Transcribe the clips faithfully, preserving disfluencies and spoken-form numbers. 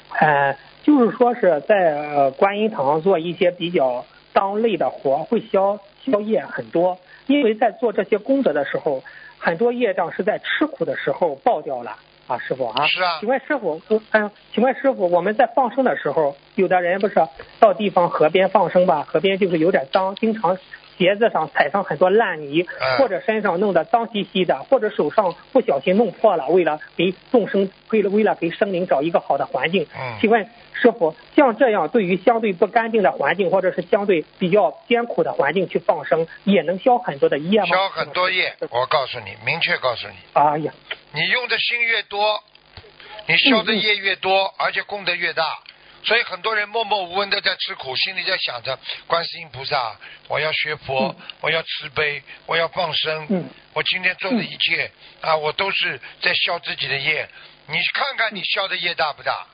呃，就是说是在呃观音堂做一些比较当累的活，会消消业很多。因为在做这些功德的时候，很多业障是在吃苦的时候爆掉了啊，师傅啊。 是啊。 请问师傅，嗯、呃，请问师傅，我们在放生的时候，有的人不是到地方河边放生吧？河边就是有点脏，经常鞋子上踩上很多烂泥，或者身上弄得脏兮兮的，或者手上不小心弄破了，为了给众生，为了为了给生灵找一个好的环境。 嗯。 请问师傅，像这样对于相对不干净的环境，或者是相对比较艰苦的环境去放生，也能消很多的业吗？ 消很多业，我告诉你，明确告诉你。 哎呀， 你用的心越多，你消的业越多，嗯嗯，而且功德越大。所以很多人默默无闻的在吃苦，心里在想着观世音菩萨，我要学佛，嗯、我要慈悲，我要放生， 嗯、 我今天做的一切、嗯、啊，我都是在消自己的业。你看看你消的业大不大？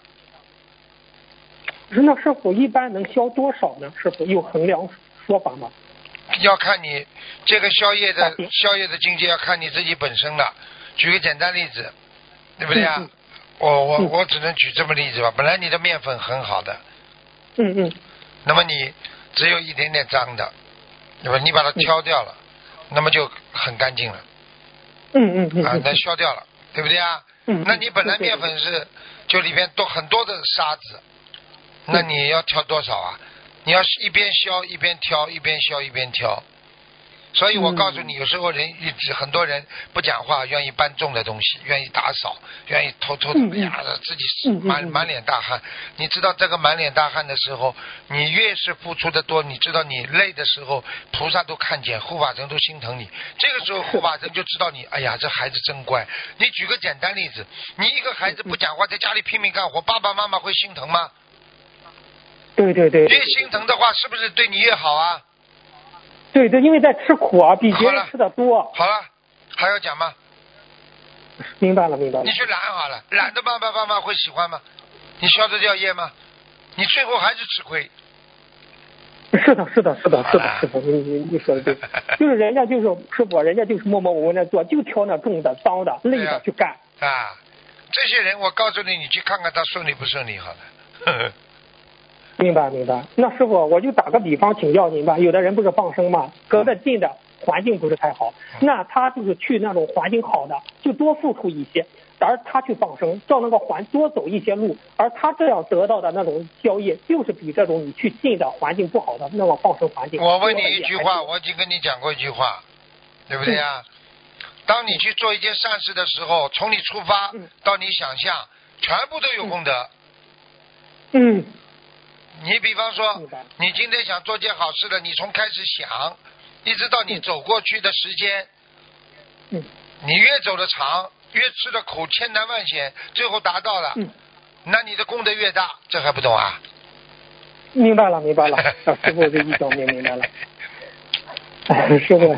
那师傅一般能消多少呢？师傅有衡量说法吗？ 要看你这个消业的消业的境界，要看你自己本身的。举个简单例子，对不对啊？嗯嗯我我我只能举这么例子吧。本来你的面粉很好的， 嗯嗯， 那么你只有一点点脏的，对吧？你把它挑掉了，嗯、那么就很干净了。 嗯嗯嗯啊，那消掉了，对不对啊？ 嗯。 那你本来面粉是就里边多很多的沙子，那你要挑多少啊？你要一边消一边挑，一边消一边挑。所以我告诉你，有时候人一直很多人不讲话，愿意搬重的东西，愿意打扫，愿意偷偷的呀，自己满满脸大汗。你知道这个满脸大汗的时候，你越是付出的多，你知道你累的时候，菩萨都看见，护法神都心疼你。这个时候护法神就知道你，哎呀，这孩子真乖。你举个简单例子，你一个孩子不讲话，在家里拼命干活，爸爸妈妈会心疼吗？ 对对对。 越心疼的话，是不是对你越好啊？ 对对，因为在吃苦啊，比别人吃的多。 好了，还要讲吗？ 明白了，明白了。 你去懒好了，懒的爸爸妈妈会喜欢吗？你消得掉业吗？你最后还是吃亏。 是的，是的，是的，是的，师傅，你你你说的对，就是人家就是师傅，人家就是默默无闻的做，就挑那重的、脏的、累的去干。 啊，这些人，我告诉你，你去看看他顺利不顺利好了。呵呵明白明白，那师傅我就打个比方请教您吧，有的人不是放生嘛，隔得近的环境不是太好，那他就是去那种环境好的，就多付出一些，而他去放生，照那个环多走一些路，而他这样得到的那种效益，就是比这种你去近的环境不好的那种放生环境。 我问你一句话，我已经跟你讲过一句话，对不对呀？嗯、当你去做一件善事的时候，从你出发到你想象，全部都有功德。 嗯。嗯你比方说，你今天想做件好事的，你从开始想，一直到你走过去的时间， 嗯， 你越走的长，越吃的苦，千难万险，最后达到了， 嗯， 那你的功德越大，这还不懂啊？ 明白了，明白了，师傅这一讲明明白了。哎，师傅，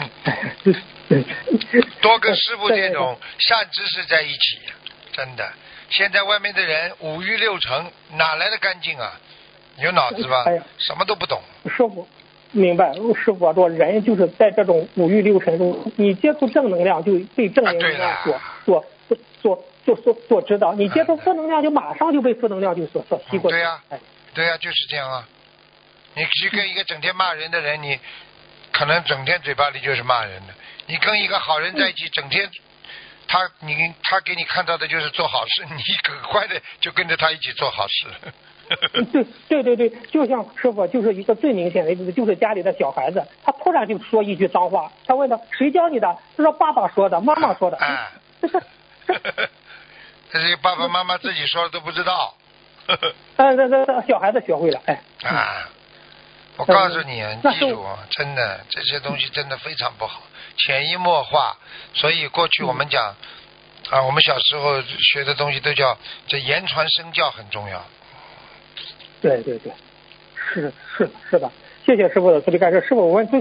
多跟师傅这种善知识在一起，真的。现在外面的人五欲六尘，哪来的干净啊？有脑子吧？ 哎呀， 什么都不懂。 师傅，明白。师傅说，人就是在这种五欲六尘中，你接触正能量就被正能量所、啊、所所所所所指导，你接触负能量就马上就被负能量就所所吸过去。 对呀、啊，对呀、啊，就是这样啊。你去跟一个整天骂人的人，你可能整天嘴巴里就是骂人的；你跟一个好人在一起，整天他你他给你看到的就是做好事，你很快的就跟着他一起做好事。 对对对对，就像师傅就是一个最明显的例子，就是家里的小孩子，他突然就说一句脏话，他问他谁教你的？他说爸爸说的，妈妈说的。 哎，这是爸爸妈妈自己说的都不知道。 嗯，那那小孩子学会了，哎。 啊，我告诉你，你记住，真的这些东西真的非常不好，潜移默化。所以过去我们讲、嗯、啊，我们小时候学的东西都叫这言传身教很重要。 对对对，是是是的，谢谢师傅的慈悲开示。师傅，我问最